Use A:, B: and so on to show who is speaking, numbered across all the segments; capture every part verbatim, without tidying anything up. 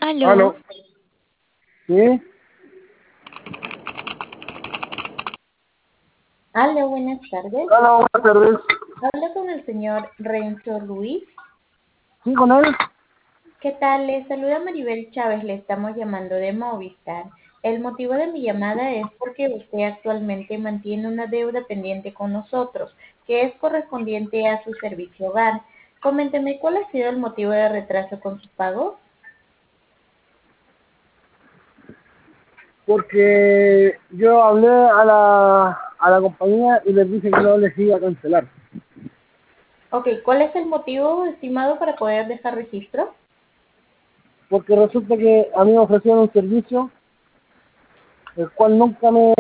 A: Aló,
B: Aló, sí,
A: aló, buenas tardes.
B: hola, buenas tardes.
A: Hablo con el señor Renzo Luis.
B: Sí, con él.
A: ¿Qué tal? Le saluda Maribel Chávez, le estamos llamando de Movistar. El motivo de mi llamada es porque usted actualmente mantiene una deuda pendiente con nosotros, que es correspondiente a su servicio hogar. Coménteme, ¿cuál ha sido el motivo de retraso con su pago?
B: Porque yo hablé a la, a la compañía y les dije que no les iba a cancelar.
A: Ok, ¿cuál es el motivo estimado para poder dejar registro?
B: Porque resulta que a mí me ofrecieron un servicio, el cual nunca me,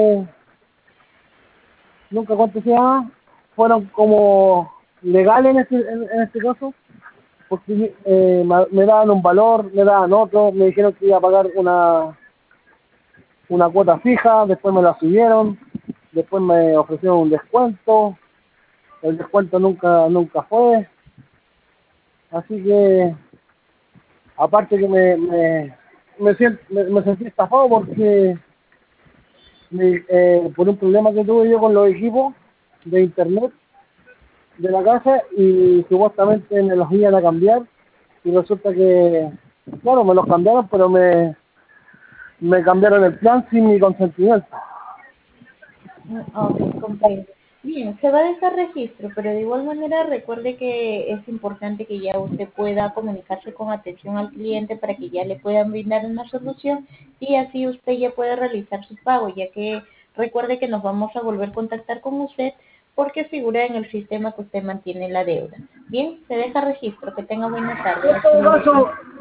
B: nunca, ¿cuánto se llama? Fueron como legales en este, en, en este caso, porque eh, me, me daban un valor, me daban otro, me dijeron que iba a pagar una, una cuota fija, después me la subieron, después me ofrecieron un descuento, el descuento nunca nunca fue, así que aparte que me me, me, sient- me, me sentí estafado porque me- eh, por un problema que tuve yo con los equipos de internet de la casa y supuestamente me los iban a cambiar y resulta que, claro, me los cambiaron, pero me, me cambiaron el plan sin mi consentimiento.
A: Mm, Ok, comprendo. Bien, se va a dejar registro, pero de igual manera recuerde que es importante que ya usted pueda comunicarse con atención al cliente para que ya le puedan brindar una solución y así usted ya puede realizar su pago, ya que recuerde que nos vamos a volver a contactar con usted porque figura en el sistema que usted mantiene la deuda. Bien, se deja registro. Que tenga buena tarde.
B: En
A: Hasta
B: todo
A: luego.
B: caso,